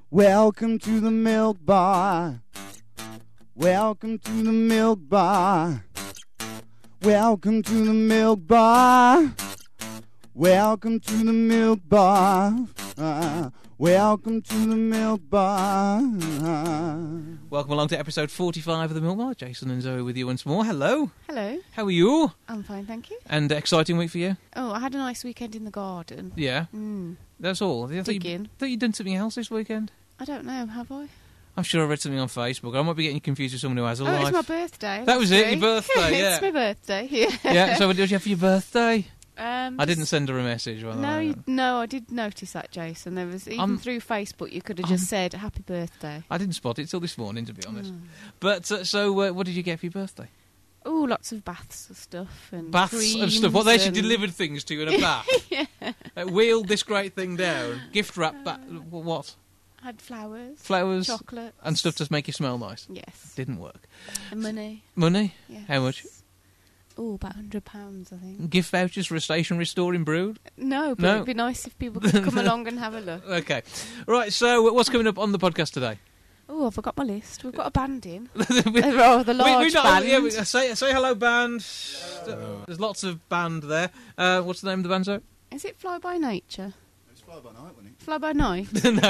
Welcome to the Milk Bar. Welcome to the Milk Bar. Welcome to the Milk Bar. Welcome to the Milk Bar. Welcome to the Milk Bar. Welcome along to episode 45 of the Milk Bar. Jason and Zoe with you once more. Hello. Hello. How are you? I'm fine, thank you. And exciting week for you? Oh, I had a nice weekend in the garden. Yeah. That's all. I thought you'd done something else this weekend. I don't know, have I? I'm sure I read something on Facebook. I might be getting you confused with someone who has a life. Oh, it's my birthday. That was it, your birthday, yeah. It's my birthday, yeah. Yeah, so what did you have for your birthday? I didn't send her a message. No, I did notice that, Jason. There was even through Facebook, you could have just said "Happy Birthday." I didn't spot it till this morning, to be honest. But what did you get for your birthday? Oh, lots of baths of stuff and baths of stuff. What, they actually delivered things to you in a bath? Yeah. Wheeled this great thing down. Gift wrap. What? I had flowers, chocolate, and stuff to make you smell nice. Yes. Didn't work. And money. Money? Yes. How much? Oh, about £100, I think. Gift vouchers for a stationery store in Brood? No, but it'd be nice if people could come along and have a look. Okay. Right, so what's coming up on the podcast today? Oh, I forgot my list. We've got a band in. The large band. Yeah, say hello, band. There's lots of band there. What's the name of the band, Zoe? Is it Fly By Nature? It's Fly By Night, wasn't it? Fly By Night?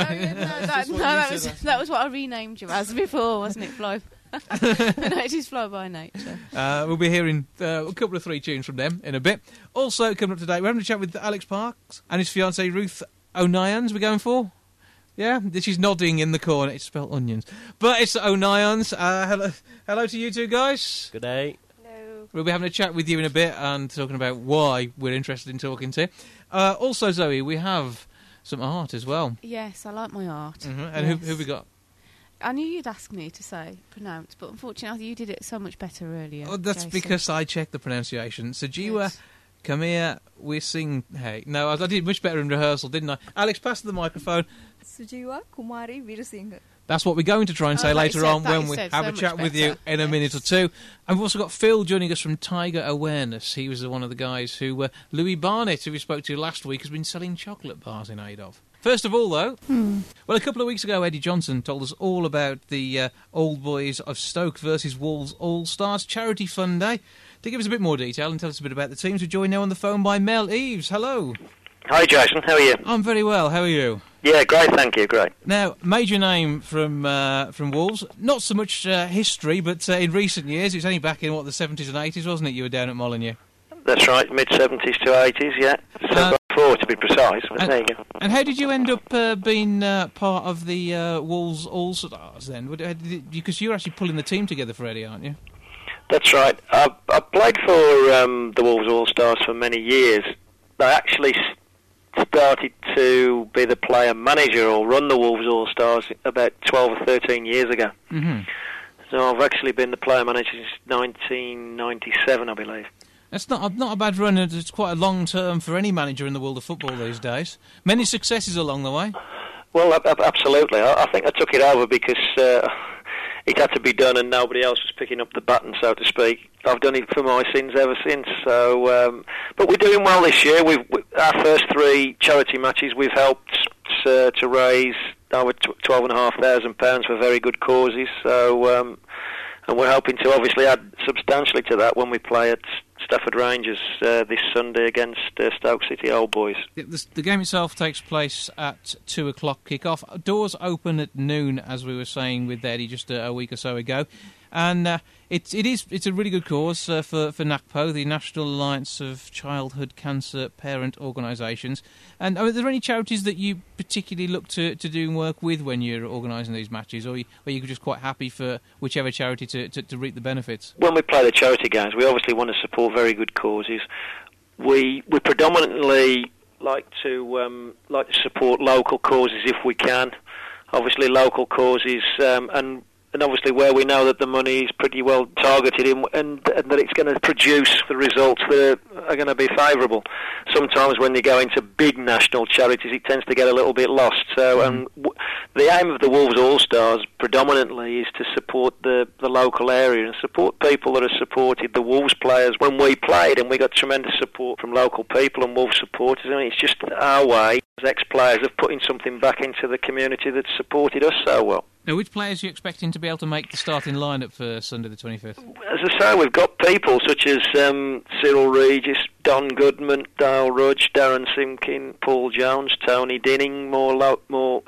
That was what I renamed you as before, wasn't it? No, it is Fly By Nature. We'll be hearing a couple of 3 tunes from them in a bit. Also, coming up today, we're having a chat with Alex Parks and his fiancée Ruth O'Nions. We're going for? Yeah, she's nodding in the corner. It's spelled onions. But it's O'Nions. Hello to you two guys. Good day. Hello. We'll be having a chat with you in a bit and talking about why we're interested in talking to you. Also, Zoe, we have some art as well. Yes, I like my art. Mm-hmm. And yes. who have we got? I knew you'd ask me to pronounce, but unfortunately you did it so much better earlier. Oh, that's Jason. because I checked the pronunciation. Sajiwa, Yes. come here, we sing. Hey, no, I did much better in rehearsal, didn't I? Alex, pass the microphone. Sujiwa Kumari Veerasinghe. That's what we're going to try and say later on when we have a so chat much with you better. in a minute or two. And we've also got Phil joining us from Tiger Awareness. He was one of the guys who Louis Barnett, who we spoke to last week, has been selling chocolate bars in aid of. First of all, though, well, a couple of weeks ago, Eddie Johnson told us all about the Old Boys of Stoke versus Wolves All-Stars Charity Fund Day. To give us a bit more detail and tell us a bit about the teams, we're joined now on the phone by Mel Eves. Hello. Hi, Jason. How are you? I'm very well. How are you? Yeah, great. Thank you. Great. Now, major name from Wolves. Not so much history, but in recent years, it was only back in, the 70s and 80s, wasn't it? You were down at Molineux. That's right. Mid-70s to 80s, yeah. 74 to be precise. But there you go. And how did you end up being part of the Wolves All-Stars then? Because you're actually pulling the team together for Eddie, aren't you? That's right. I played for the Wolves All-Stars for many years. I actually started to be the player manager or run the Wolves All-Stars about 12 or 13 years ago. Mm-hmm. So I've actually been the player manager since 1997, I believe. That's not a bad run. It's quite a long term for any manager in the world of football these days. Many successes along the way. Well, absolutely. I think I took it over because it had to be done and nobody else was picking up the baton, so to speak. I've done it for my sins ever since. So, but we're doing well this year. Our first 3 charity matches, we've helped to raise over £12,500 for very good causes. So, and we're hoping to obviously add substantially to that when we play at Stafford Rangers this Sunday against Stoke City Old Boys. The game itself takes place at 2 o'clock kick-off. Doors open at noon, as we were saying with Eddie just a week or so ago. And it's a really good cause for NACPO, the National Alliance of Childhood Cancer Parent Organisations. And are there any charities that you particularly look to do work with when you're organising these matches, or are you just quite happy for whichever charity to reap the benefits? When we play the charity games, we obviously want to support very good causes. We predominantly like to support local causes if we can. Obviously, local causes and obviously where we know that the money is pretty well targeted and that it's going to produce the results that are going to be favourable. Sometimes when you go into big national charities, it tends to get a little bit lost. So the aim of the Wolves All-Stars predominantly is to support the local area and support people that have supported the Wolves players when we played, and we got tremendous support from local people and Wolves supporters. I mean, it's just our way ex-players of putting something back into the community that's supported us so well. Now, which players are you expecting to be able to make the starting lineup for Sunday the 25th? As I say, we've got people such as Cyril Regis, Don Goodman, Dale Rudge, Darren Simkin, Paul Jones, Tony Dinning, more.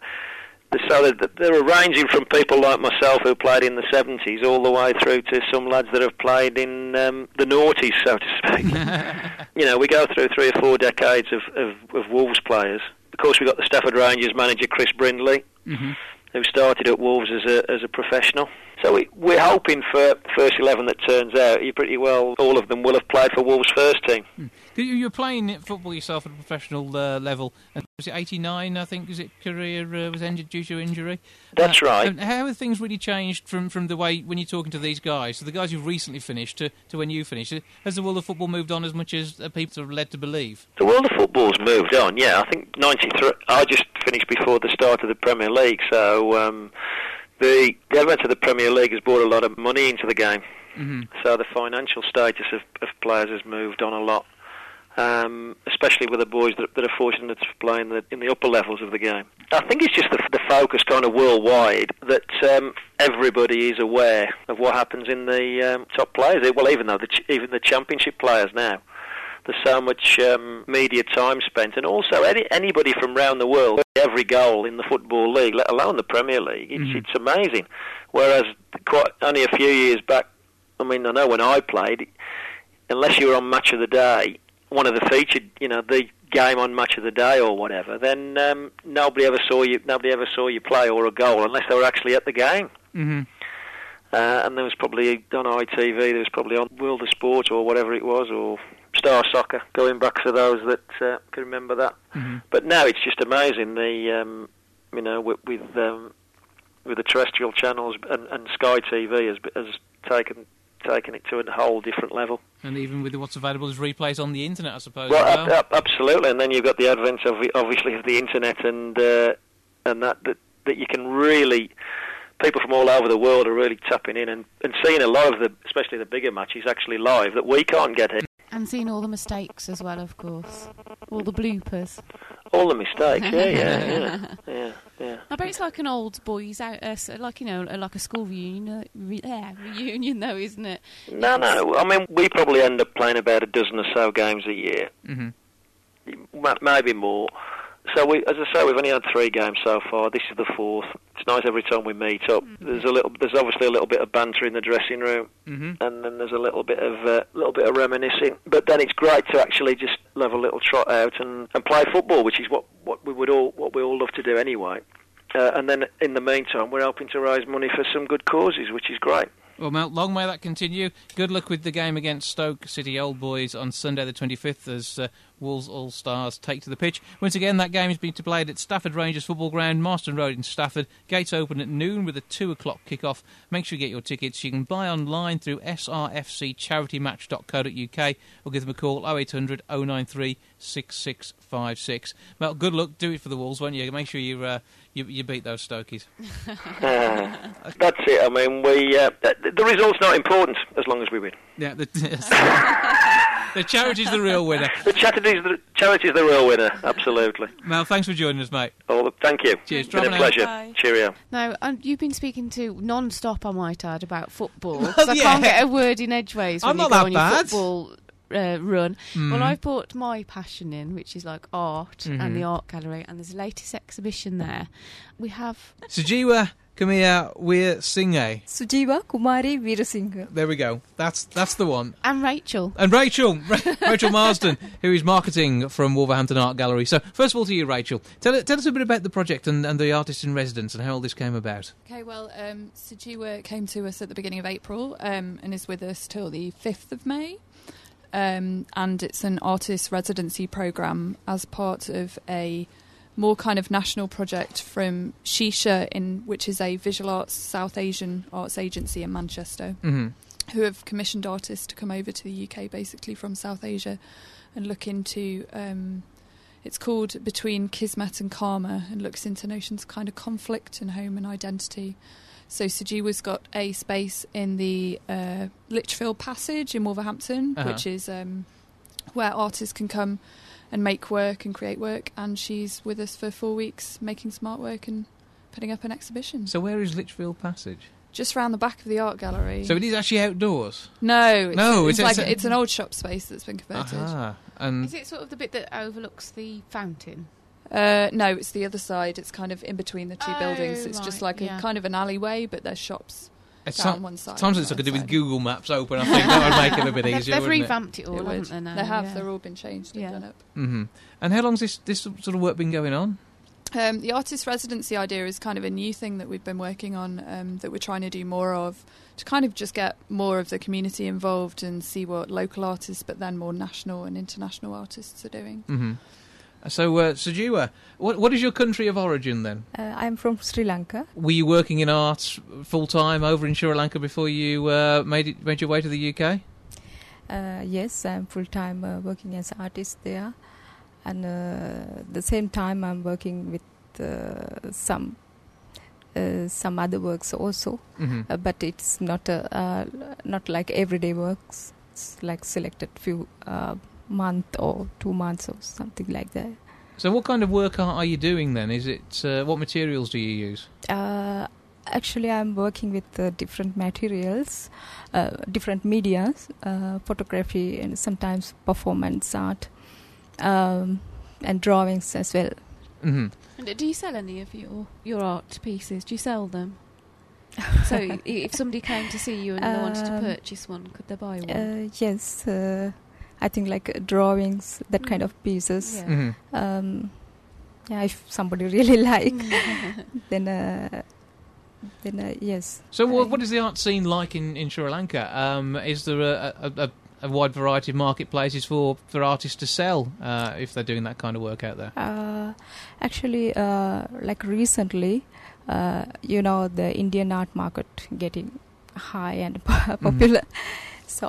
So they're ranging from people like myself who played in the 70s all the way through to some lads that have played in the noughties, so to speak. We go through 3 or 4 decades of Wolves players. Of course, we've got the Stafford Rangers manager, Chris Brindley, who started at Wolves as a professional. So we're hoping for first 11 that turns out, you pretty well, all of them will have played for Wolves' first team. You're playing football yourself at a professional level. Was it 89, I think, was it career was ended due to injury? That's right. How have things really changed from the way, when you're talking to these guys, so the guys who've recently finished to when you finished? Has the world of football moved on as much as people are led to believe? The world of football's moved on, yeah. I think 93, I just finished before the start of the Premier League, so the advent of the Premier League has brought a lot of money into the game. So the financial status of players has moved on a lot. Especially with the boys that are fortunate to play in the upper levels of the game. I think it's just the focus kind of worldwide that everybody is aware of what happens in the top players. Well, even the championship players now, there's so much media time spent, and also anybody from around the world, every goal in the Football League, let alone the Premier League, it's amazing. Whereas only a few years back, I mean, I know when I played, unless you were on Match of the Day, one of the featured, the game on Match of the Day or whatever, then nobody ever saw you play or a goal unless they were actually at the game. And there was probably on ITV, there was probably on World of Sport or whatever it was, or Star Soccer, going back to those that can remember that. But now it's just amazing. With the terrestrial channels and Sky TV has taken it to a whole different level. And even with what's available as replays on the internet, I suppose. Well, absolutely. And then you've got the advent of the internet and that you can really, people from all over the world are really tapping in and seeing a lot of especially the bigger matches actually live that we can't get in. And seeing all the mistakes as well, of course. All the bloopers. All the mistakes, yeah. I bet it's like an old boys out, like a school reunion, though, isn't it? No. I mean, we probably end up playing about a dozen or so games a year, maybe more. So as I say, we've only had 3 games so far. This is the 4th. It's nice every time we meet up. There's obviously a little bit of banter in the dressing room, and then there's a little bit of reminiscing. But then it's great to actually just have a little trot out and play football, which is what we all love to do anyway. And then in the meantime, we're hoping to raise money for some good causes, which is great. Well, Mel, long may that continue. Good luck with the game against Stoke City Old Boys on Sunday the 25th as Wolves All-Stars take to the pitch. Once again, that game is being played at Stafford Rangers Football Ground, Marston Road in Stafford. Gates open at noon with a 2 o'clock kick-off. Make sure you get your tickets. You can buy online through srfccharitymatch.co.uk or give them a call 0800 093 6656. Well, good luck. Do it for the Wolves, won't you? Make sure you beat those Stokies. That's it. I mean, the result's not important as long as we win. Yeah, the charity's the real winner. The charity's the real winner, absolutely. Mel, thanks for joining us, mate. Thank you. Cheers. It's been a pleasure. Bye. Cheerio. Now, you've been speaking to non-stop, I might add, about football. I can't get a word in edgeways when you go on your football run. Well, I've brought my passion in, which is like art and the art gallery, and there's a latest exhibition there. We have Sujiwa Kamiya Veer Singh. Sujiwa Kumari Veerasinghe. There we go. That's the one. And Rachel. And Rachel Marsden, who is marketing from Wolverhampton Art Gallery. So, first of all to you, Rachel. Tell us a bit about the project and the artist in residence and how all this came about. Okay, well, Sujiwa came to us at the beginning of April and is with us till the 5th of May. And it's an artist residency programme as part of a more kind of national project from Shisha, which is a visual arts South Asian arts agency in Manchester, who have commissioned artists to come over to the UK basically from South Asia and look into, it's called Between Kismet and Karma, and looks into notions of kind of conflict and home and identity. So Sujiwa's got a space in the Litchfield Passage in Wolverhampton, which is where artists can come make work and create work. And she's with us for 4 weeks making some artwork and putting up an exhibition. So where is Lichfield Passage? Just round the back of the art gallery. So it is actually outdoors? No, it's an old shop space that's been converted. And is it sort of the bit that overlooks the fountain? No, it's the other side. It's kind of in between the two buildings. It's just like a kind of an alleyway, but there's shops down one side. Sometimes it's I could do with Google Maps open. I think that would make it a bit easier. They've revamped it all, haven't they? Now? They have. They're all been changed and done up. Mm-hmm. And how long's this sort of work been going on? The artist residency idea is kind of a new thing that we've been working on, that we're trying to do more of, to kind of just get more of the community involved and see what local artists, but then more national and international artists are doing. Mm-hmm. So, Sajiwa, what is your country of origin then? I'm from Sri Lanka. Were you working in art full time over in Sri Lanka before you made your way to the UK? Yes, I'm full time working as an artist there. And the same time I'm working with some other works also, but it's not like everyday works. It's like selected few month or 2 months or something like that. So what kind of work are you doing then? Is it what materials do you use? Actually, I'm working with different materials, different medias, photography and sometimes performance art. And drawings as well. Mm-hmm. And do you sell any of your art pieces? Do you sell them? So if somebody came to see you and they wanted to purchase one, could they buy one? Yes, I think like drawings, that kind of pieces. Yeah. Mm-hmm. If somebody really like, then yes. So what is the art scene like in Sri Lanka? Is there a wide variety of marketplaces for artists to sell if they're doing that kind of work out there? Actually, like recently, the Indian art market getting high and popular. So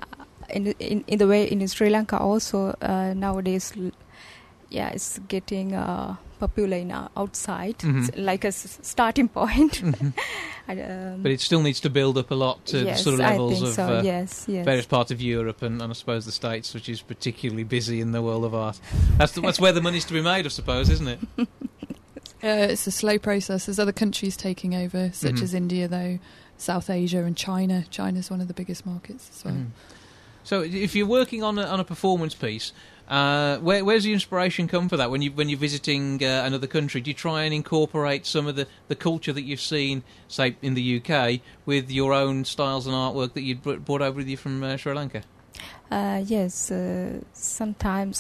in the way in Sri Lanka also nowadays, it's getting popular in outside. It's like a starting point. But it still needs to build up a lot to the sort of levels of various parts of Europe and I suppose the States, which is particularly busy in the world of art. That's where the money's to be made, I suppose, isn't it? It's a slow process. There's other countries taking over, such as India, though, South Asia and China. China's one of the biggest markets as well. So if you're working on a performance piece, where's the inspiration come for that? When you're visiting another country, do you try and incorporate some of the culture that you've seen, say in the UK, with your own styles and artwork that you'd brought over with you from Sri Lanka? Yes, sometimes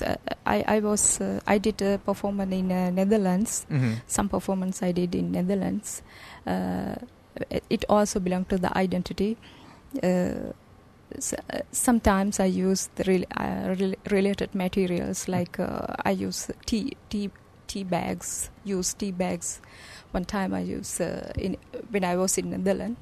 I did a performance in Netherlands. Some performance I did in Netherlands. It also belongs to the identity. Sometimes I use the related materials, like I use tea bags. Use tea bags. One time I used when I was in Netherlands.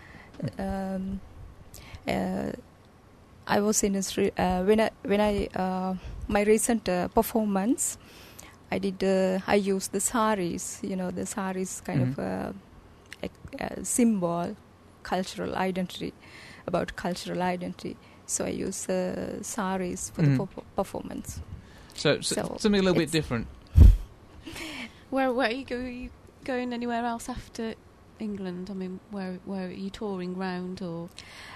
I was in when I my recent performance. I used the saris. The saris kind of a symbol, cultural identity. About cultural identity, so I use saris for the performance. So something a little bit different. Where are you going anywhere else after England? I mean, where are you touring round or?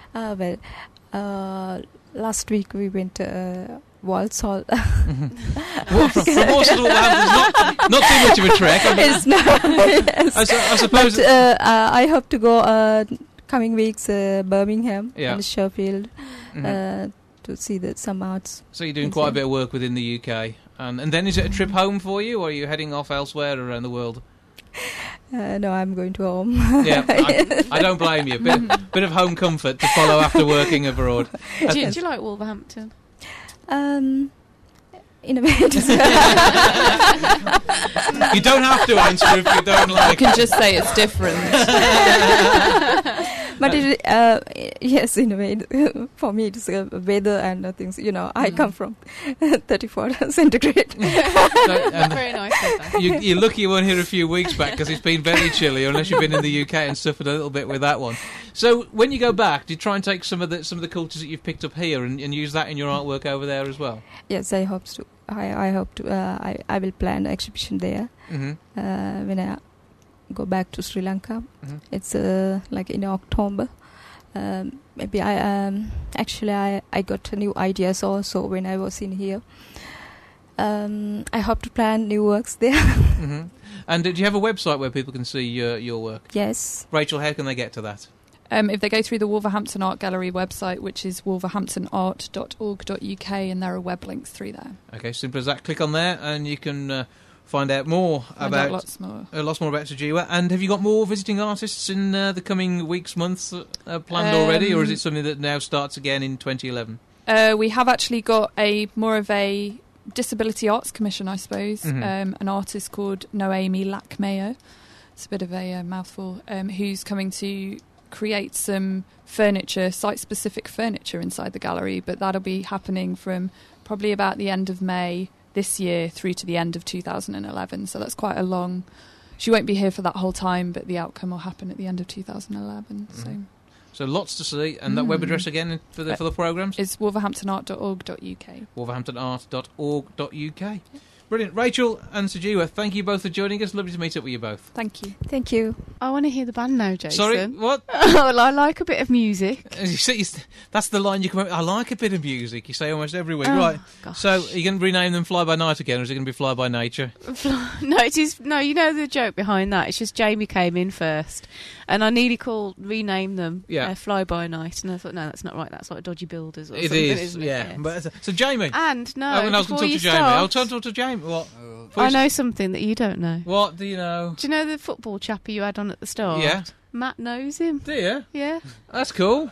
Last week we went to Walsall. From Walsall to Wolverhampton, not too much of a trek. It's not. Yes. I suppose. But, I hope to go. Coming weeks, Birmingham and Sheffield to see some arts. So you're doing quite a bit of work within the UK, and then is it a trip home for you, or are you heading off elsewhere around the world? No, I'm going to home. Yeah, I don't blame you. Bit of home comfort to follow after working abroad. Do you like Wolverhampton? In a way, you don't have to answer if you don't like. You can just say it's different. But yes, in a way, for me it's weather and things. I come from 34 centigrade. Very nice. You're lucky you weren't here a few weeks back because it's been very chilly, unless you've been in the UK and suffered a little bit with that one. So when you go back, do you try and take some of the cultures that you've picked up here and use that in your artwork over there as well? Yes, I hope to. I hope to. I will plan an exhibition there when I go back to Sri Lanka. It's like in October. Maybe I got new ideas also when I was in here. I hope to plan new works there. And do you have a website where people can see your work? Yes. Rachel, how can they get to that? If they go through the Wolverhampton Art Gallery website, which is wolverhamptonart.org.uk, and there are web links through there. Okay, simple as that. Click on there and you can find out more about lots more about Sajiwa. And have you got more visiting artists in the coming weeks, months planned already, or is it something that now starts again in 2011? We have actually got more of a disability arts commission, I suppose. An artist called Noemi Lackmayer. It's a bit of a mouthful. Who's coming to create some furniture, site-specific furniture inside the gallery, but that'll be happening from probably about the end of May this year through to the end of 2011. So that's quite a long... She won't be here for that whole time, but the outcome will happen at the end of 2011. So lots to see. And that web address again for the programmes? It's wolverhamptonart.org.uk. wolverhamptonart.org.uk. Brilliant. Rachel and Sajiwa, thank you both for joining us. Lovely to meet up with you both. Thank you. Thank you. I want to hear the band now, Jason. Sorry, what? Well, I like a bit of music. That's the line you come up with. I like a bit of music, you say almost every week. Oh, right. Gosh. So, are you going to rename them Fly By Night again, or is it going to be Fly By Nature? No, it is. No, you know the joke behind that. It's just Jamie came in first, and I nearly renamed them Fly By Night, and I thought, no, that's not right. That's like Dodgy Builders or something. It is, isn't it? yeah. But, so, Jamie. And no, I was going to talk to Jamie. I'll talk to Jamie. What? I know something that you don't know. What do you know? Do you know the football chappie you had on at the start? Yeah. Matt knows him. Do you? Yeah. That's cool.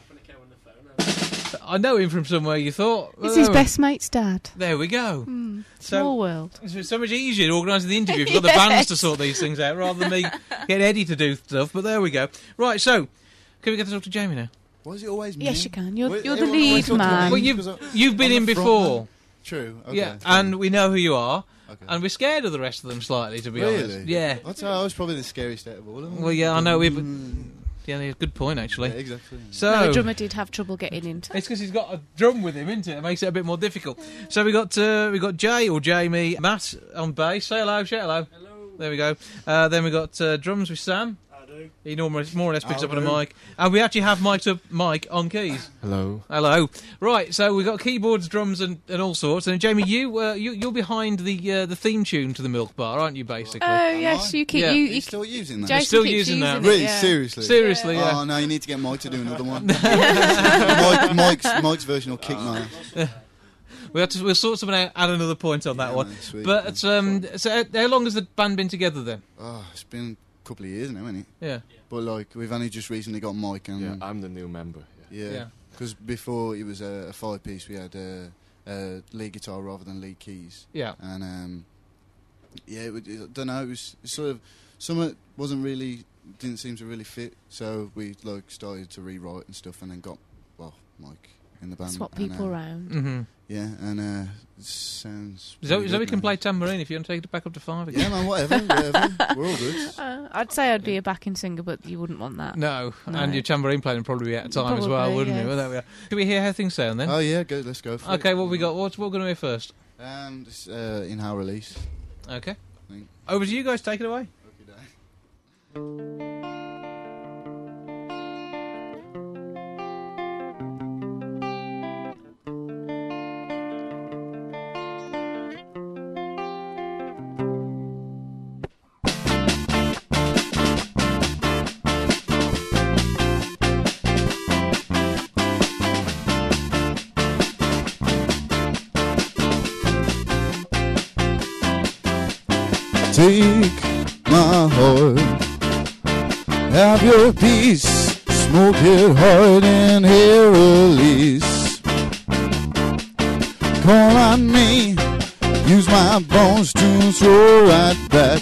I know him from somewhere, you thought. It's his best mate's dad. There we go. Small world. It's so much easier to organise the interview if you've got the bands to sort these things out rather than me get Eddie to do stuff, but there we go. Right, so, can we get to talk to Jamie now? Why is it always me? Yes, you can. You're the lead man. Well, you've been in before. True. Okay. Yeah, and we know who you are. Okay. And we're scared of the rest of them slightly, to be honest. Yeah. I'd say I was probably the scariest out of all of them. Well, yeah, I know. Yeah, good point, actually. Yeah, exactly. So the drummer did have trouble getting into. It's because he's got a drum with him, isn't it? It makes it a bit more difficult. So we got Jay or Jamie, Matt on bass. Say hello, shout hello. Hello. There we go. Then we got drums with Sam. He normally more or less picks up on a mic. And we actually have mic'd up Mike on keys. Hello. Hello. Right, so we've got keyboards, drums and all sorts. And Jamie, you're behind the theme tune to the Milk Bar, aren't you, basically? Oh, yes, you keep... Yeah. You still using that? You're still using that. Really? Yeah. Seriously? Seriously, yeah. Oh, no, you need to get Mike to do another one. Mike's version will kick my ass. We'll sort something out at another point on that one. Man, sweet, but so how long has the band been together then? Oh, it's been a couple of years now, hasn't it? Yeah. But like we've only just recently got Mike, and yeah, I'm the new member. Yeah. Because before it was a 5-piece, we had lead guitar rather than lead keys. Yeah. And I don't know. It was sort of something didn't seem to really fit. So we started to rewrite and stuff, and then got Mike in the band. Swap people around. Mm-hmm. Yeah, and it sounds... Zoe can play tambourine if you want to take it back up to 5 again. Yeah, man, whatever. We're all good. I'd say I'd be a backing singer, but you wouldn't want that. No. And your tambourine playing would probably be out of time as well, wouldn't it? Well, there we are. Can we hear how things sound then? Oh, yeah, let's go for it. Okay, what have we got? What we're going to hear first? This in-house release. Okay. Over to you guys, take it away. Okay, Take my heart, have your peace, smoke it hard and hear release. Call on me, use my bones to throw right back.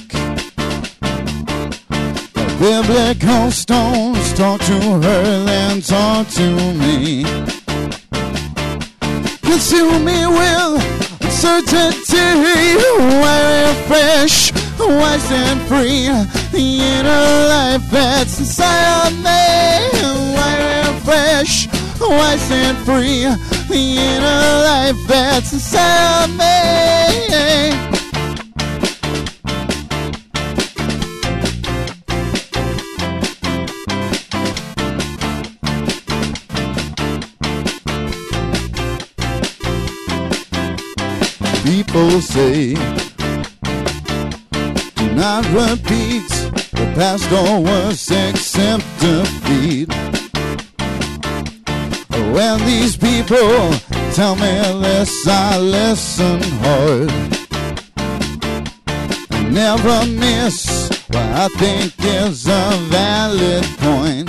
Like black cold stones, talk to her, then talk to me. Consume me with uncertainty, why refresh, why stand free in a life that's inside of me? Why refresh, wise and free, the inner life that's inside me. People say, do not repeat the past always accept defeat. When these people tell me this, I listen hard. I never miss what I think is a valid point.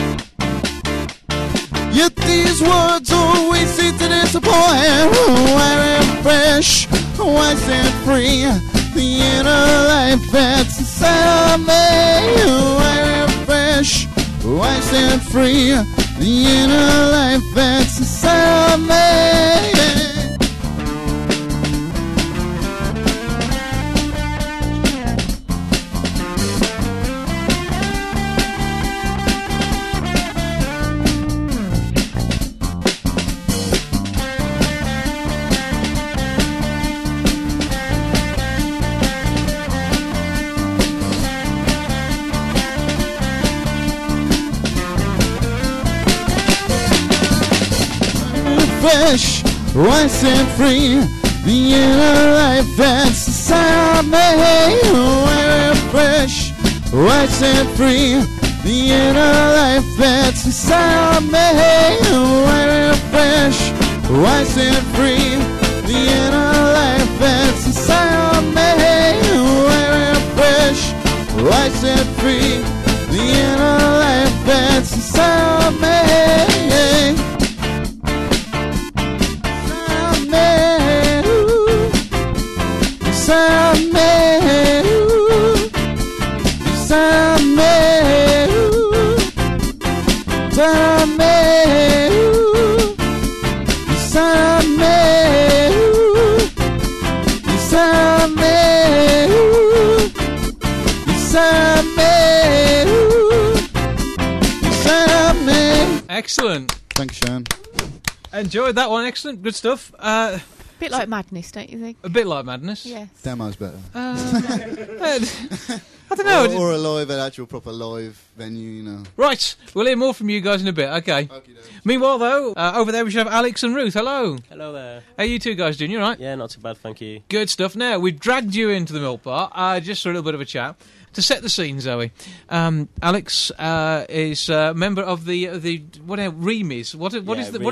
Yet these words always seem to disappoint. Wearing fresh, wise and free, the inner life that's inside me. Wearing fresh, wise and free, the inner life that's inside me. Fresh, wise and free, the inner life that's inside me. We're fresh, wise and free, the inner life that's inside me. We're fresh, wise and free, the inner life that's inside me. We're fresh, wise and free, the inner life that's inside me. Inside me, inside me, inside me, inside me, inside me, inside me. Excellent. Thanks, Sean. Enjoyed that one. Excellent. Good stuff. A bit like Madness, don't you think? A bit like Madness. Yes. Demo's better. I don't know. Or a live, an actual proper live venue, you know. Right, we'll hear more from you guys in a bit. Okay. Meanwhile, though, over there we should have Alex and Ruth. Hello. Hello there. How you two guys doing? You all right? Yeah, not too bad, thank you. Good stuff. Now, we've dragged you into the Milk Bar just for a little bit of a chat. To set the scene, Zoe, Alex is a member of the REMEs. What is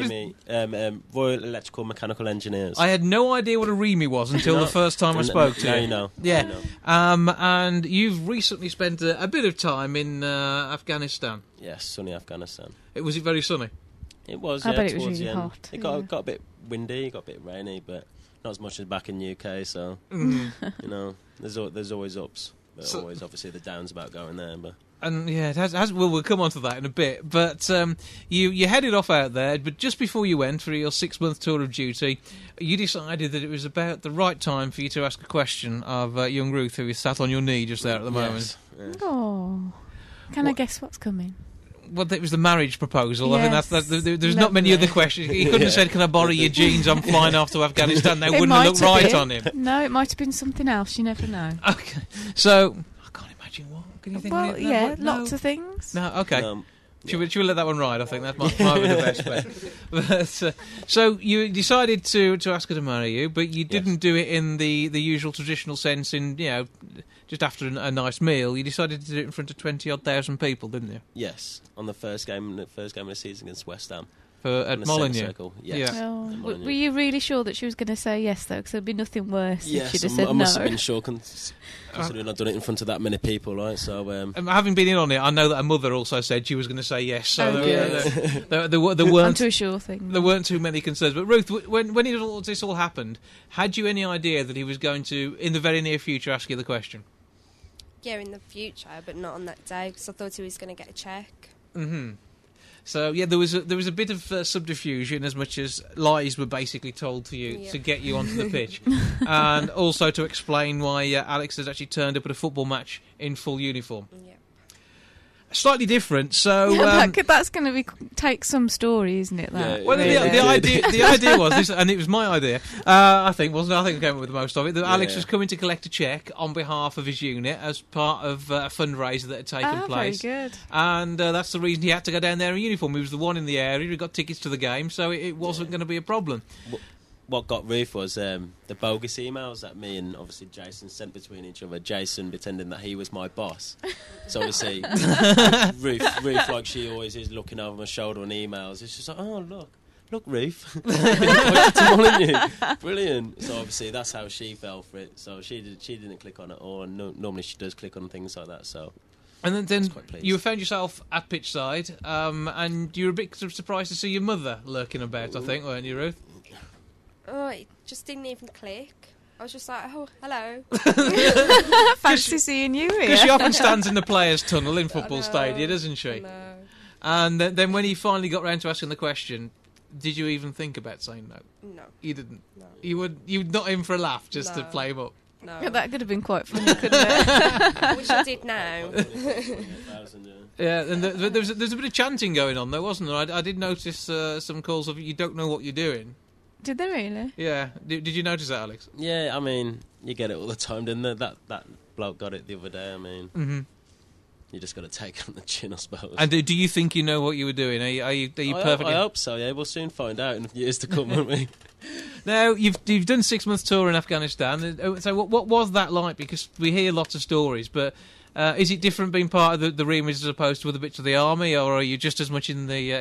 REME, Royal Electrical Mechanical Engineers. I had no idea what a REME was until the first time I spoke to you. Now you know. Yeah. Now you know. And you've recently spent a bit of time in Afghanistan. Yes, sunny Afghanistan. Was it very sunny? It was. I yeah, bet it was towards really the end. hot. It got a bit windy, got a bit rainy, but not as much as back in the UK. So you know, there's always ups. But always, obviously, the downs about going there. But and yeah, it has. Well, we'll come on to that in a bit. But you headed off out there. But just before you went for your 6-month tour of duty, you decided that it was about the right time for you to ask a question of young Ruth, who is sat on your knee just there at the moment. Yes. Oh, can I guess what's coming? Well, it was the marriage proposal. Yes. I think there's not many other questions. He couldn't have said, "Can I borrow your jeans? I'm flying off to Afghanistan." They wouldn't have looked right on him. No, it might have been something else. You never know. Okay, so I can't imagine what. Can you think? Well, of yeah, what? lots of things. No, okay. Should we let that one ride? I think that might be the best bet. But, so you decided to ask her to marry you, but you didn't do it in the usual traditional sense. In just after a nice meal, you decided to do it in front of 20,000 people, didn't you? Yes, on the first game of the season against West Ham. At Molineux. Yes. Yeah. Oh, were you really sure that she was going to say yes, though? Because there'd be nothing worse if she'd have said no. I must have been sure, considering I'd done it in front of that many people, right? So, having been in on it, I know that her mother also said she was going to say yes. So there weren't onto a sure thing. There weren't too many concerns. But Ruth, when this all happened, had you any idea that he was going to, in the very near future, ask you the question? Yeah, in the future, but not on that day because I thought he was going to get a check. Mm-hmm. So yeah, there was a bit of subterfuge in as much as lies were basically told to you to get you onto the pitch, and also to explain why Alex has actually turned up at a football match in full uniform. Yeah. Slightly different, so that's going to take some story, isn't it? That. Yeah, well, the idea was this, and it was my idea. I think wasn't it? I think I came up with most of it. That Alex was coming to collect a cheque on behalf of his unit as part of a fundraiser that had taken place. Very good. And that's the reason he had to go down there in uniform. He was the one in the area. He got tickets to the game, so it wasn't going to be a problem. What got Ruth was the bogus emails that me and obviously Jason sent between each other. Jason pretending that he was my boss. So obviously Ruth, like she always is, looking over my shoulder on emails. It's just like, oh look, Ruth, brilliant. So obviously that's how she fell for it. So she didn't click on it, or normally she does click on things like that. So. And then you found yourself at pitchside, and you were a bit surprised to see your mother lurking about. I think, weren't you, Ruth? Oh, it just didn't even click. I was just like, oh, hello. Fancy seeing you here. Because she often stands in the players' tunnel in football stadium, doesn't she? And then when he finally got round to asking the question, did you even think about saying no? No. You didn't? No. You would not in for a laugh just to play him up? No. Yeah, that could have been quite funny, couldn't it? I wish I did now. Yeah, and there's a bit of chanting going on, though, wasn't there? I did notice some calls of, you don't know what you're doing. Did they really? Yeah. Did you notice that, Alex? Yeah, I mean, you get it all the time, didn't they? That bloke got it the other day. I mean, you just got to take it on the chin, I suppose. And do you think you know what you were doing? Are you perfectly? I hope so. Yeah, we'll soon find out in years to come, won't we? Now you've done 6 months tour in Afghanistan. So what was that like? Because we hear lots of stories, but. Is it different being part of the remit as opposed to other bits of the army, or are you just as much in the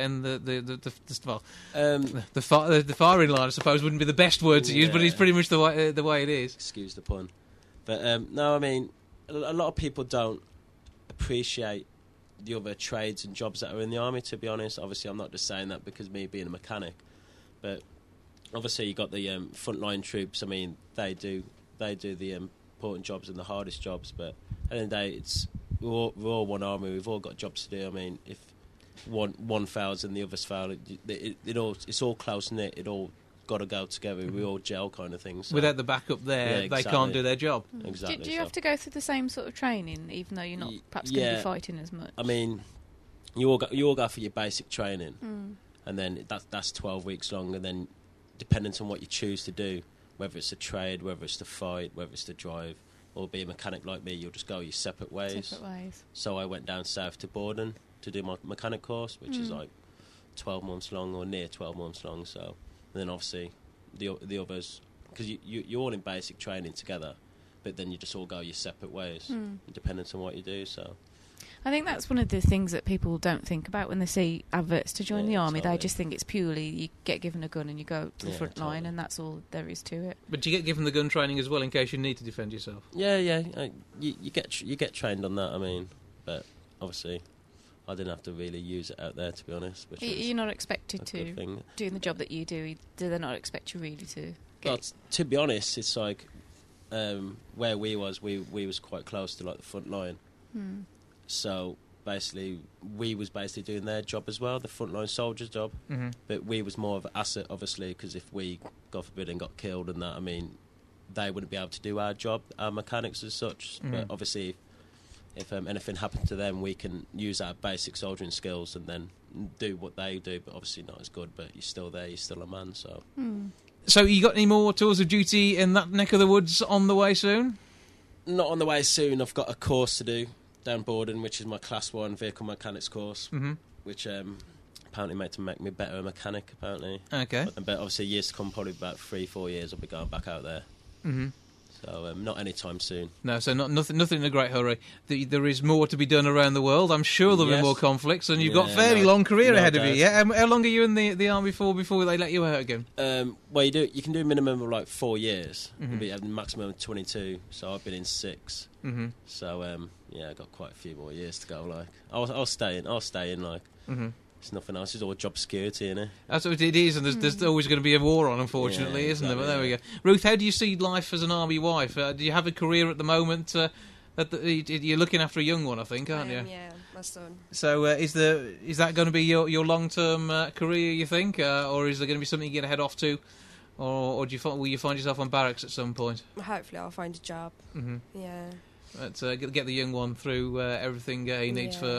firing line? I suppose wouldn't be the best word to use, but it's pretty much the way it is. Excuse the pun, but no, I mean a lot of people don't appreciate the other trades and jobs that are in the army. To be honest, obviously I'm not just saying that because me being a mechanic, but obviously you got the frontline troops. I mean they do the important jobs and the hardest jobs, but at the end of the day, we're all one army. We've all got jobs to do. I mean, if one fails and the others fail, it's all close knit. It all got to go together. We all gel, kind of thing. So. Without the backup there, exactly. They can't do their job. Exactly. Do you have to go through the same sort of training, even though you're not perhaps going to be fighting as much? I mean, you all go for your basic training, and then that's 12 weeks long, and then depending on what you choose to do, whether it's a trade, whether it's to fight, whether it's to drive, or be a mechanic like me, you'll just go your separate ways. So I went down south to Borden to do my mechanic course, which is like 12 months long or near 12 months long. So, and then obviously the others, because you're all in basic training together, but then you just all go your separate ways, depending on what you do. So. I think that's one of the things that people don't think about when they see adverts to join the army. Totally. They just think it's purely you get given a gun and you go to the front line, and that's all there is to it. But do you get given the gun training as well in case you need to defend yourself? Yeah. You get trained on that. I mean, but obviously, I didn't have to really use it out there, to be honest. Which you're not expected to doing the job that you do. Do they not expect you really to? Well, to be honest, it's like where we was quite close to like the front line. So basically, we was basically doing their job as well, the frontline soldiers' job. But we was more of an asset, obviously, because if we, God forbid, and got killed and that, I mean, they wouldn't be able to do our job, our mechanics as such. But obviously, if anything happened to them, we can use our basic soldiering skills and then do what they do. But obviously not as good. But you're still there, you're still a man. So. So you got any more tours of duty in that neck of the woods on the way soon? Not on the way soon. I've got a course to do down Borden, which is my Class 1 vehicle mechanics course, which apparently make me better mechanic, apparently. Okay. But obviously years to come, probably about 3-4 years, I'll be going back out there. So not anytime soon. No, so nothing in a great hurry. There is more to be done around the world. I'm sure there'll be more conflicts, and you've got a fairly long career ahead of you. Yeah. How long are you in the army for before they let you out again? Well, you can do a minimum of like 4 years. You have a maximum of 22. So I've been in 6. So I've got quite a few more years to go. Like I'll stay in. Like. It's nothing else. It's all job security, isn't it? That's what it is, and there's always going to be a war on, unfortunately, isn't there? But there we go. Ruth, how do you see life as an army wife? Do you have a career at the moment? You're looking after a young one, I think, aren't you? Yeah, my son. So is that going to be your long-term career, you think? Or is there going to be something you're going to head off to? Or will you find yourself on barracks at some point? Hopefully I'll find a job. Yeah. But get the young one through everything he needs first.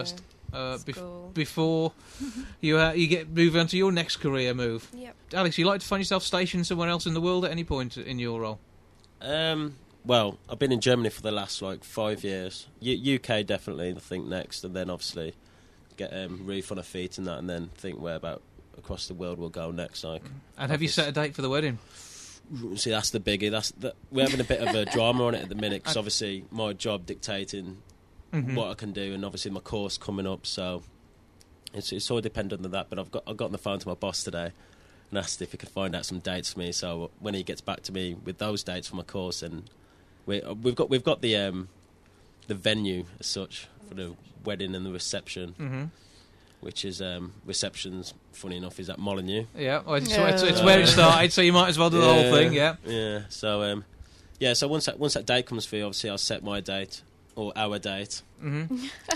before you get move on to your next career move. Yep. Alex, you like to find yourself stationed somewhere else in the world at any point in your role? Well, I've been in Germany for the last 5 years. UK definitely, I think, next, and then obviously get Ruth on her feet and that, and then think where about across the world we'll go next. And have you set a date for the wedding? See, that's the biggie. We're having a bit of a drama on it at the minute because obviously my job dictating what I can do, and obviously my course coming up. So it's all dependent on that. But I've got on the phone to my boss today and asked if he could find out some dates for me. So when he gets back to me with those dates for my course, and we've got the venue as such for the wedding and the reception. Which is receptions, funny enough, is at Molyneux. Yeah, well, it's where it started, so you might as well do the whole thing. Yeah. So so once that date comes through, obviously I'll set my date or our date. And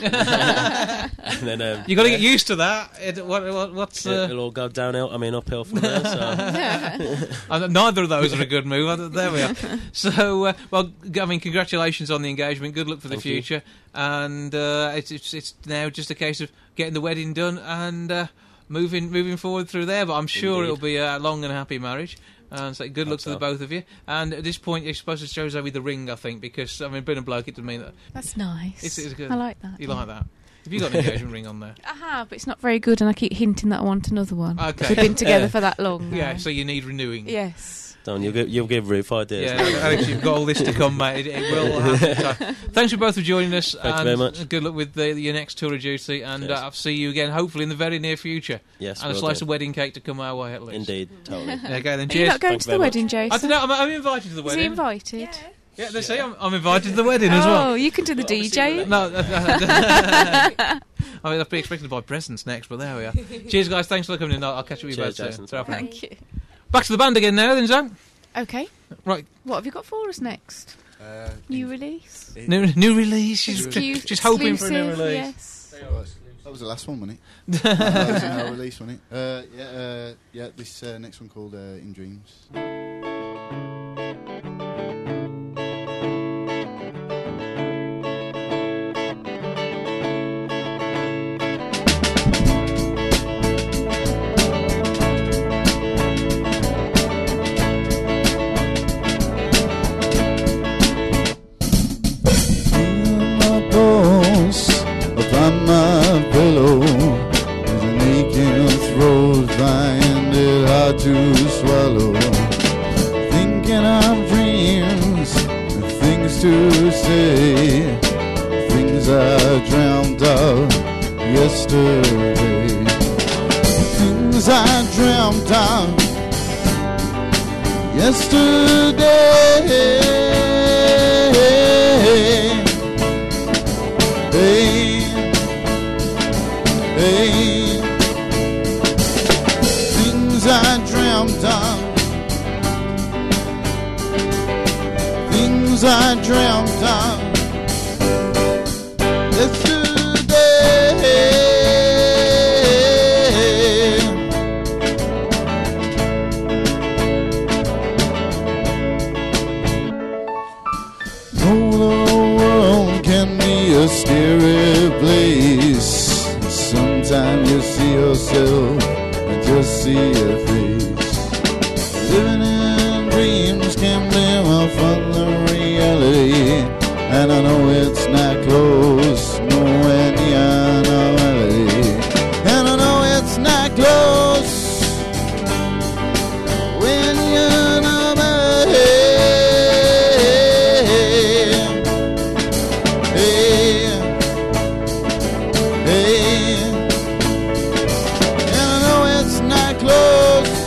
then you got to get used to that. It'll all go downhill. I mean, uphill from there. So neither of those are a good move. There we are. So, congratulations on the engagement. Good luck for the future. And it's now just a case of getting the wedding done and moving forward through there. But I'm sure it'll be a long and happy marriage. And so good luck to the both of you. And at this point, you're supposed to show Zoe the ring, I think, because being a bloke, it doesn't mean that. That's nice. It's good. I like that. You like that? Have you got an engagement ring on there? I have, but it's not very good, and I keep hinting that I want another one. Okay. We've been together for that long now. Yeah, so you need renewing. Yes. Don't you'll give Ruth ideas. Yeah, Alex, you've got all this to come, mate. It will happen. Thanks for both for joining us. Thank you very much. Good luck with your next tour of duty, and I'll see you again, hopefully in the very near future. Yes, and a slice of wedding cake to come our way at least. Indeed, totally. Okay, then. Are Cheers. you not going to the wedding, Jason? I don't know. I'm invited to the wedding. Is he invited? Yeah. Yeah, they say I'm invited to the wedding as well. Oh, you can do the DJ. No. I'll be expected to buy presents next, but there we are. Cheers, guys. Thanks for coming in. I'll catch up with you both soon. Thank you. Back to the band again now, then, Zach. Okay. Right. What have you got for us next? New release? New release. She's hoping for a new release. Yes. That was the last one, wasn't it? That was in our release, wasn't it? This next one called In Dreams. Upon my pillow is an aching throat, find it hard to swallow. Thinking of dreams and things to say, things I dreamt of yesterday. Things I dreamt of yesterday. Things I dreamt of, things I dreamt of yesterday. No, the world can be a scary place. Sometimes you see yourself and just see your face. Living in dreams can be more fun than reality, and I know it's not close, nowhere near normality. And I know it's not close when you're normality. And I know it's not close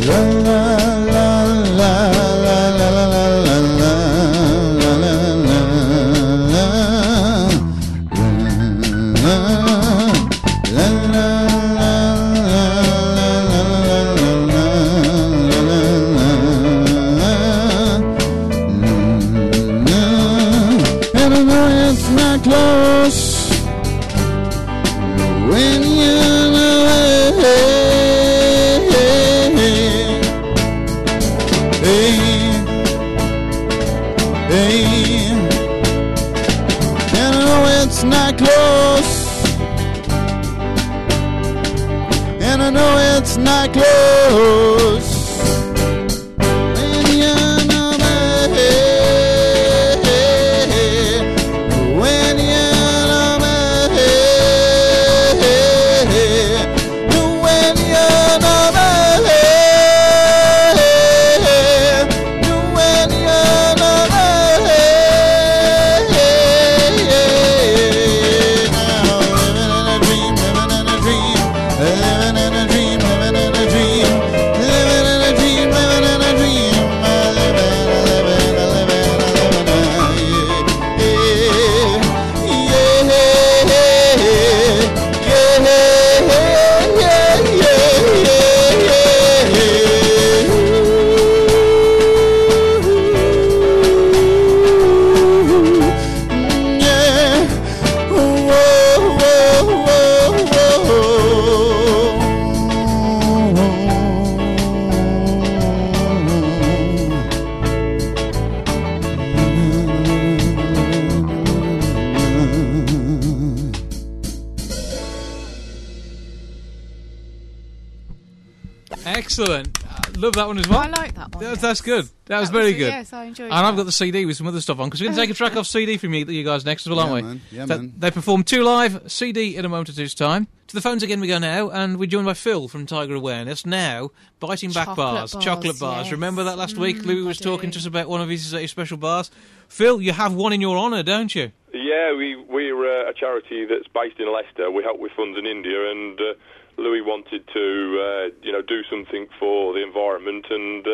Excellent. Love that one as well. I like that one. That's good. That was very good. Yes, I enjoyed it. And I've got the CD with some other stuff on, because we're going to take a track off CD from you guys next as well, aren't we? Man. Yeah, man. They perform 2 live, CD in a moment or two's time. To the phones again we go now, and we're joined by Phil from Tiger Awareness. Now, biting back bars, chocolate bars. Yes. Remember that last week? Louis was talking to us about one of his special bars. Phil, you have one in your honour, don't you? Yeah, we're a charity that's based in Leicester. We help with funds in India, and Louis wanted to, do something for the environment and,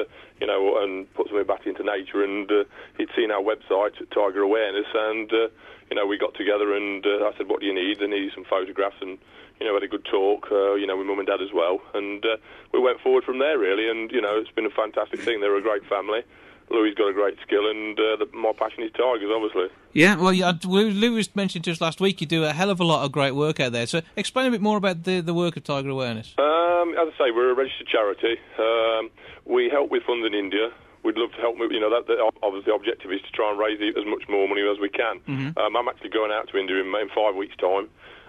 and put something back into nature. And he'd seen our website, Tiger Awareness, and, we got together and I said, what do you need? I need some photographs, and, had a good talk, with Mum and Dad as well. And we went forward from there, really, and, it's been a fantastic thing. They're a great family. Louis got a great skill, and my passion is tigers, obviously. Yeah, well, Louis mentioned to us last week you do a hell of a lot of great work out there. So explain a bit more about the work of Tiger Awareness. As I say, we're a registered charity. We help with funds in India. We'd love to help. Obviously, the objective is to try and raise as much more money as we can. Mm-hmm. I'm actually going out to India in 5 weeks' time.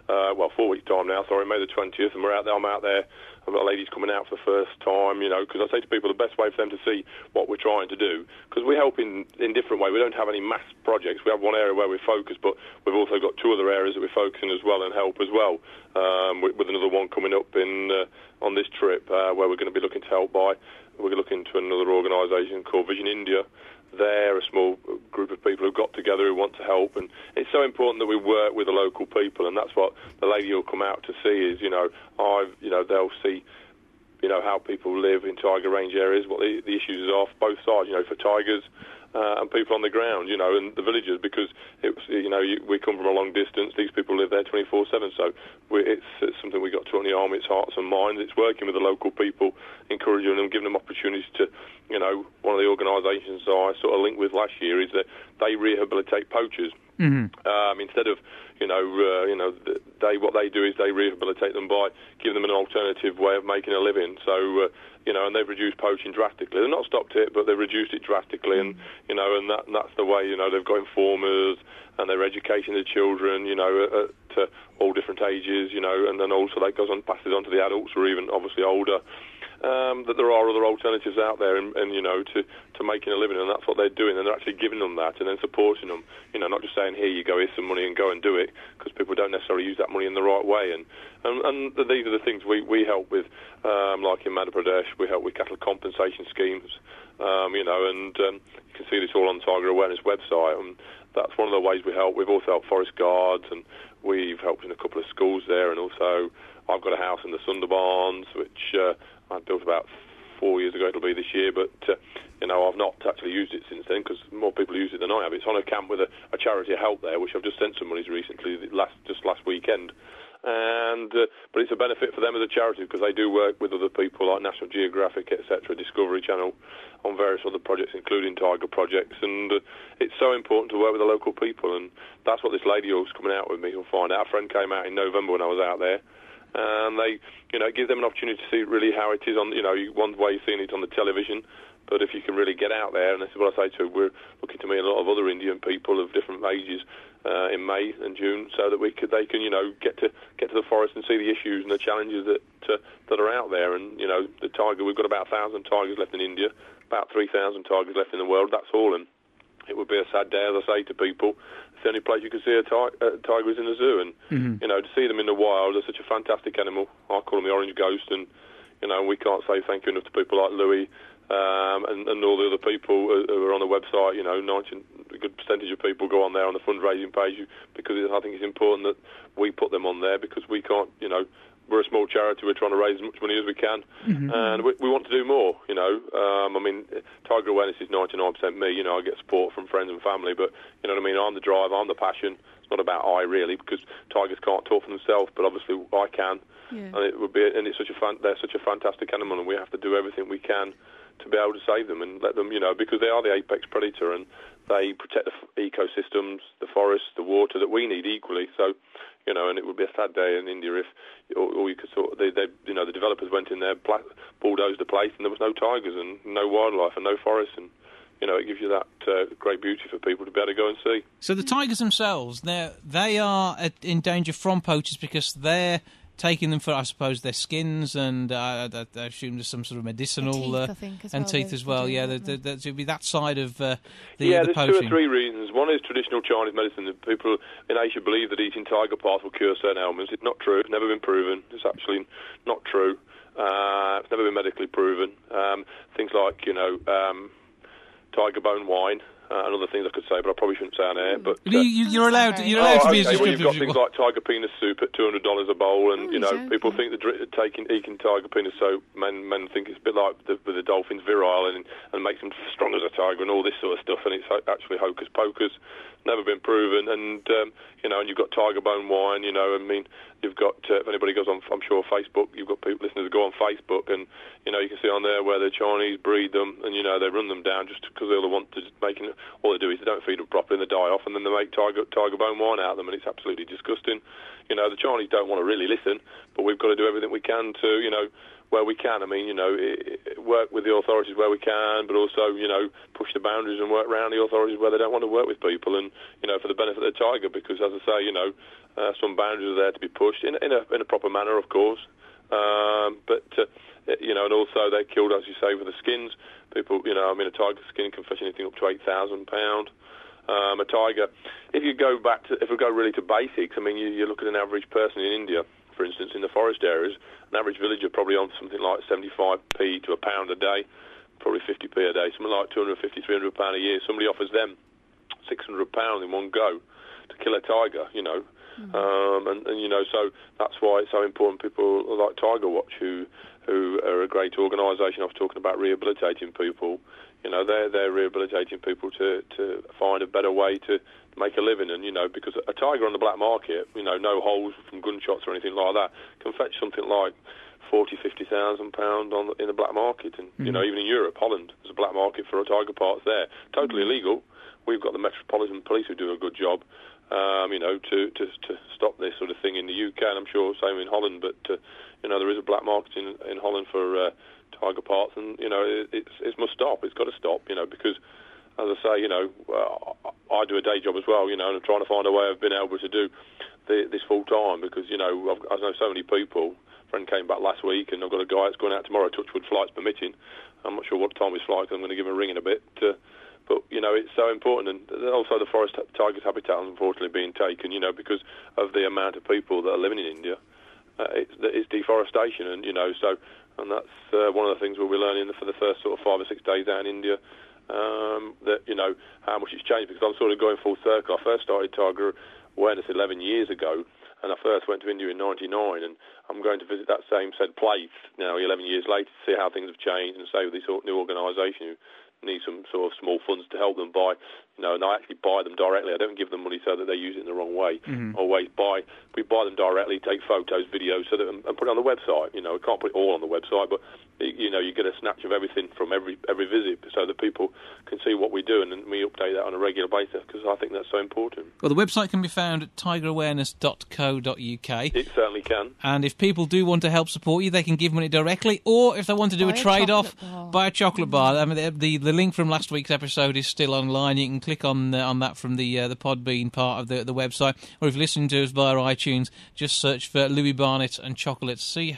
4 weeks' time now, sorry, May the 20th, and I'm out there. I've got ladies coming out for the first time, because I say to people the best way for them to see what we're trying to do, because we help in different ways. We don't have any mass projects. We have one area where we focus, but we've also got 2 other areas that we're focusing as well and help as well, with another one coming up on this trip where we're going to be looking to help by. We're looking to another organisation called Vision India. They're a small group of people who've got together who want to help, and it's so important that we work with the local people, and that's what the lady will come out to see is, they'll see, how people live in tiger range areas, what the issues are for both sides, for tigers and people on the ground, and the villagers, because we come from a long distance. These people live there 24/7, so it's something we got to on the arm. It's hearts and minds. It's working with the local people, encouraging them, giving them opportunities to, one of the organisations I sort of linked with last year is that they rehabilitate poachers. Mm-hmm. Instead of, what they do is they rehabilitate them by giving them an alternative way of making a living. So, and they've reduced poaching drastically. They've not stopped it, but they've reduced it drastically. And, and that's the way, they've got informers and they're educating the children, at all different ages, and then also that goes on, passes on to the adults or even obviously older. That there are other alternatives out there, and to making a living, and that's what they're doing, and they're actually giving them that, and then supporting them. Not just saying, here you go, here's some money, and go and do it, because people don't necessarily use that money in the right way. And these are the things we help with, like in Madhya Pradesh, we help with cattle compensation schemes, and you can see this all on the Tiger Awareness website, and that's one of the ways we help. We've also helped forest guards, and we've helped in a couple of schools there, and also I've got a house in the Sundarbans, which I built about 4 years ago. It'll be this year, but I've not actually used it since then because more people use it than I have. It's on a camp with a charity help there, which I've just sent some monies recently, just last weekend. But it's a benefit for them as a charity because they do work with other people like National Geographic, etc., Discovery Channel, on various other projects, including tiger projects. And it's so important to work with the local people, and that's what this lady who's coming out with me will find out. A friend came out in November when I was out there, and they, it gives them an opportunity to see really how it is on, one way you're seeing it on the television. But if you can really get out there, and this is what I say to, we're looking to meet a lot of other Indian people of different ages in May and June, so that they can get to the forest and see the issues and the challenges that are out there. And the tiger, we've got about 1,000 tigers left in India, about 3,000 tigers left in the world. That's all, and it would be a sad day, as I say to people. It's the only place you can see a tiger is in the zoo, and to see them in the wild, they're such a fantastic animal. I call them the orange ghost, and we can't say thank you enough to people like Louis. And all the other people who are on the website, a good percentage of people go on there on the fundraising page because I think it's important that we put them on there because we can't, we're a small charity, we're trying to raise as much money as we can, and we want to do more, tiger awareness is 99% me, I get support from friends and family, but, I'm the driver, I'm the passion. It's not about I, really, because tigers can't talk for themselves, but obviously I can, and they're such a fantastic animal, and we have to do everything we can to be able to save them and let them, because they are the apex predator and they protect the ecosystems, the forests, the water that we need equally. So, and it would be a sad day in India if, or you could the developers went in there, bulldozed the place, and there was no tigers and no wildlife and no forest, and it gives you that great beauty for people to be able to go and see. So the tigers themselves, they are in danger from poachers because they're taking them for, I suppose, their skins, and I assume there's some sort of medicinal teeth as well. Yeah, there'd be that side of the there's poaching. 2 or 3 reasons. One is traditional Chinese medicine. That people in Asia believe that eating tiger parts will cure certain ailments. It's not true. It's never been proven. It's actually not true. It's never been medically proven. Things like tiger bone wine. And other things I could say, but I probably shouldn't say on air. But you're allowed to be as descriptive. Well, you've got things like tiger penis soup at $200 a bowl, and people think that eating tiger penis soup, men think it's a bit like with the dolphins virile and makes them strong as a tiger and all this sort of stuff, and it's actually hocus pocus. Never been proven, and and you've got tiger bone wine. You've got if anybody goes on, I'm sure Facebook, you've got people listeners who go on Facebook, and you can see on there where the Chinese breed them, and they run them down just because all they want to making. All they do is they don't feed them properly and they die off, and then they make tiger bone wine out of them, and it's absolutely disgusting. The Chinese don't want to really listen, but we've got to do everything we can to where we can. Work with the authorities where we can, but also, push the boundaries and work around the authorities where they don't want to work with people, and, for the benefit of the tiger, because, as I say, some boundaries are there to be pushed in a proper manner, of course. And also they're killed, as you say, with the skins. People, a tiger skin can fetch anything up to £8,000. A tiger, if we go really to basics, you look at an average person in India, for instance, in the forest areas, an average villager probably on something like 75p to £1 a day, probably 50p a day, something like £250, £300 a year. Somebody offers them £600 in one go to kill a tiger, so that's why it's so important. People like Tiger Watch, who are a great organisation. I was talking about rehabilitating people. They're rehabilitating people to find a better way to make a living, and because a tiger on the black market, no holes from gunshots or anything like that, can fetch something like £40,000-50,000 in the black market, and even in Europe, Holland, there's a black market for tiger parts there, totally illegal. We've got the Metropolitan Police who do a good job, to stop this sort of thing in the UK, and I'm sure same in Holland. But there is a black market in Holland for tiger parts, and it must stop. It's got to stop, because, as I say, I do a day job as well, and I'm trying to find a way of being able to do this full time, because I know so many people. A friend came back last week, and I've got a guy that's going out tomorrow, touchwood flights permitting. I'm not sure what time his flight, 'cause I'm going to give him a ring in a bit. But, it's so important. And also the forest tiger's habitat is unfortunately being taken, because of the amount of people that are living in India. It's deforestation, and, and that's one of the things we'll be learning for the first sort of 5 or 6 days out in India, that, how much it's changed, because I'm sort of going full circle. I first started tiger awareness 11 years ago, And I first went to India in '99, and I'm going to visit that same said place now 11 years later to see how things have changed, and say with this new organisation who need some sort of small funds to help them buy, and I actually buy them directly. I don't give them money so that they use it in the wrong way. We buy them directly, take photos, videos, so that and put it on the website. We can't put it all on the website, but you get a snatch of everything from every visit, so that people can see what we do, and we update that on a regular basis because I think that's so important. Well, the website can be found at tigerawareness.co.uk. It certainly can. And if people do want to help support you, they can give money directly, or if they want to do a trade-off, buy a chocolate bar. I mean, the link from last week's episode is still online. You can click on that from the Podbean part of the website, or if you're listening to us via iTunes, just search for Louis Barnett and Chocolate,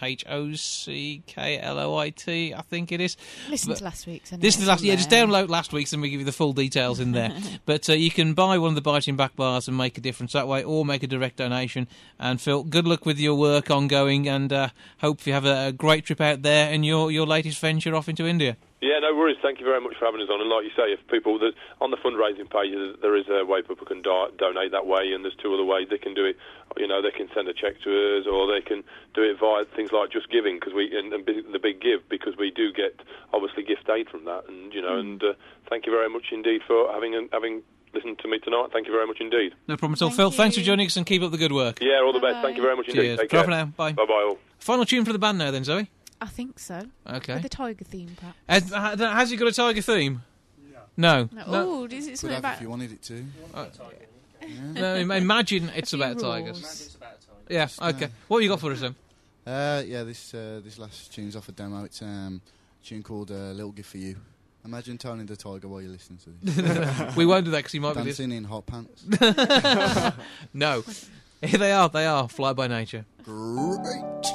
CHOCKLOIT, I think it is. Listen to last week's. Just download last week's and we give you the full details in there. But you can buy one of the Biting Back bars and make a difference that way, or make a direct donation. And Phil, good luck with your work ongoing, and hope you have a great trip out there and your latest venture off into India. Yeah, no worries. Thank you very much for having us on. And like you say, if people on the fundraising page, there is a way people can donate that way, and there's two other ways they can do it. They can send a cheque to us, or they can do it via things like Just Giving, because and the Big Give, because we do get obviously gift aid from that. And and thank you very much indeed for having listened to me tonight. Thank you very much indeed. No problem at all, Phil. Thanks for joining us, and keep up the good work. Yeah, all the best. Thank you very much indeed. Cheers. Take care. For now. Bye. Bye all. Final tune for the band now, then, Zoe. I think so. Okay. With the tiger theme, perhaps. Has it got a tiger theme? No. Oh, is it something about... if you wanted it to. No, imagine it's about tigers. Yeah, okay. What have you got for us, then? This last tune's off a demo. It's a tune called Little Gift for You. Imagine toning the tiger while you listen to this. We won't do that because he might be dancing in hot pants. No. Here they are. Fly by nature. Great.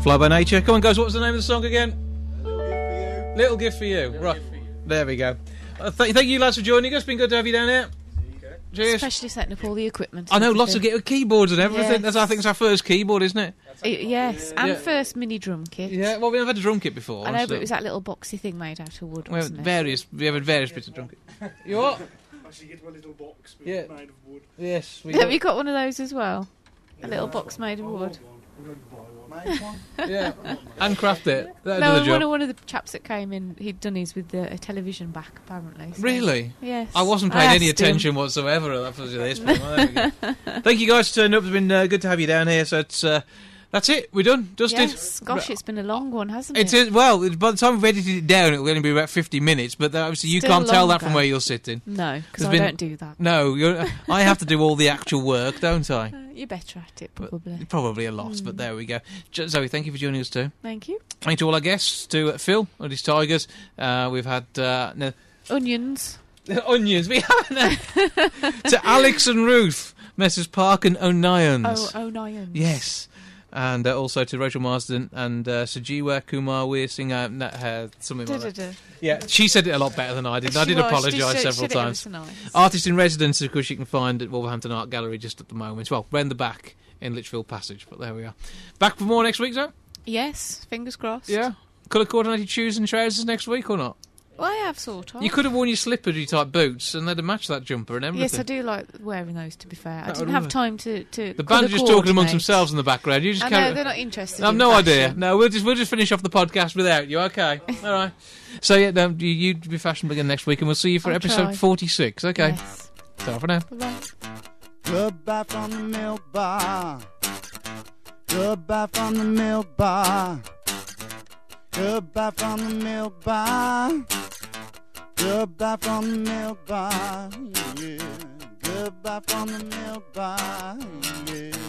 Fly by Nature. Come on, guys, what was the name of the song again? Little Gift for You. Right, there we go. Thank you, lads, for joining us. It's been good to have you down here. Cheers. Especially setting up all the equipment. I know, lots of keyboards and everything. Yes. I think it's our first keyboard, isn't it? Yes, and first mini drum kit. Yeah, well, we've had a drum kit before. I know, but it was that little boxy thing made out of wood, wasn't it? We have various bits of drum kit. You what? Actually, get one little box made of wood. Yes. Have you got one of those as well? A little box made of wood? Yeah, handcraft it. One of the chaps that came in, he'd done his with a television back, apparently. So. Really? Yes. I wasn't paying any attention whatsoever. That was this. Thank you guys for turning up. It's been good to have you down here. So that's it. We're done. Dusted. Yes. Gosh, it's been a long one, hasn't it? It is. Well, by the time we've edited it down, it'll only be about 50 minutes. But obviously, you can't tell that from where you're sitting. No, because I don't do that. No, I have to do all the actual work, don't I? You're better at it, probably. Probably a lot, but there we go. Zoe, thank you for joining us too. Thank you. Thank you to all our guests, to Phil and his Tigers. We've had onions. Onions. We haven't. To Alex and Ruth, Messrs. Park and O'Nions. Oh, O'Nions. Yes. And also to Rachel Marsden and Sajiwa Kumar Weir Singh, something like that. Yeah, she said it a lot better than I did. I did apologise several times. So nice. Artist in residence, of course, you can find at Wolverhampton Art Gallery just at the moment. Well, round the back in Lichfield Passage, but there we are. Back for more next week, Zoe? Yes, fingers crossed. Yeah. Colour coordinated shoes and trousers next week or not? Well, I have sort of. You could have worn your slippery type boots and they'd have matched that jumper and everything. Yes, I do like wearing those, to be fair. I didn't have time to the band are just talking amongst themselves in the background. You just know, they're not interested. I have no idea. No, we'll just finish off the podcast without you, okay? All right. So, yeah, you be fashionable again next week and we'll see you for episode 46, okay? Yes. Ta for now. Bye-bye. Goodbye from the milk bar. Goodbye from the milk bar. Goodbye from the milk bar. Goodbye from the milk bar. Yeah. Goodbye from the milk bar. Yeah.